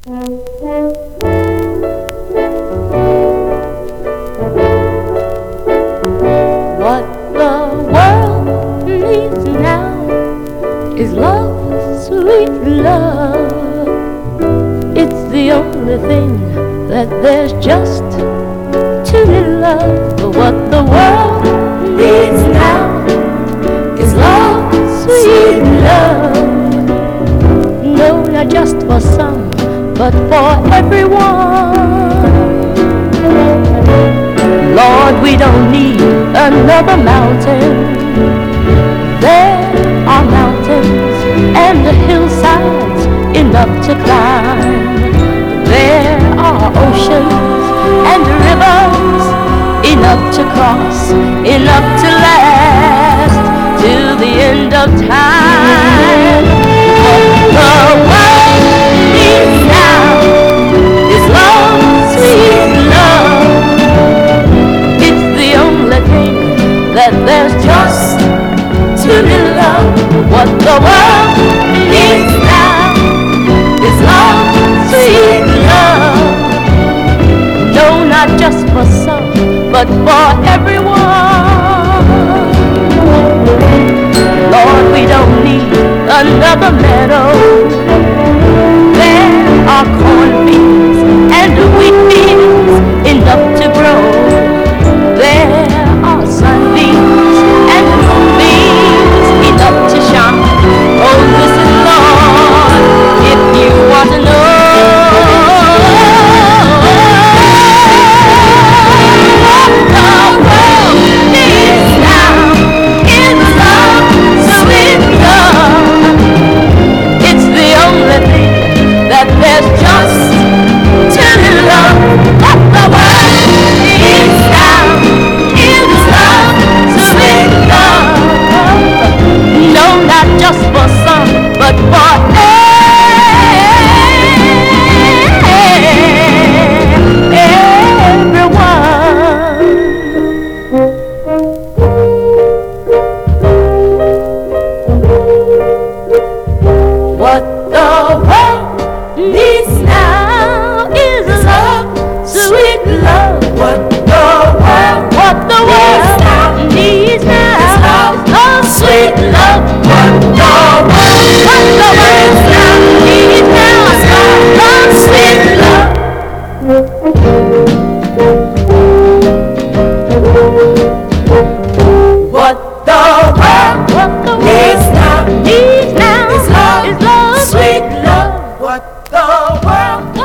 What the world needs now is love, sweet love. It's the only thing that there's just too little of. What the world needs now is love, sweet love. No, not just for some, but for everyone. Lord, we don't need another mountain. There are mountains and hillsides enough to climb. There are oceans and rivers enough to cross, enough to last till the end of time. What the world needs now is love, sweet love. It's the only thing that there's just too little of. What the world needs now is love, sweet love. No, not just for some, but for everyone. Lord, we don't need another meadow. There are cornfields and wheat fields enough to grow. There are sunbeams and moonbeams enough to shine. Oh, listen, Lord, if you want to know. What the world needs now is love, sweet love. It's the only thing that there's just too little of. What the world needs now is love, sweet love. No, not just for some, but for everyone. What the world needs now is love, sweet love. What the world needs now is love, sweet love. What the world needs now is love, sweet love. What the world needs now is love, sweet love. What the world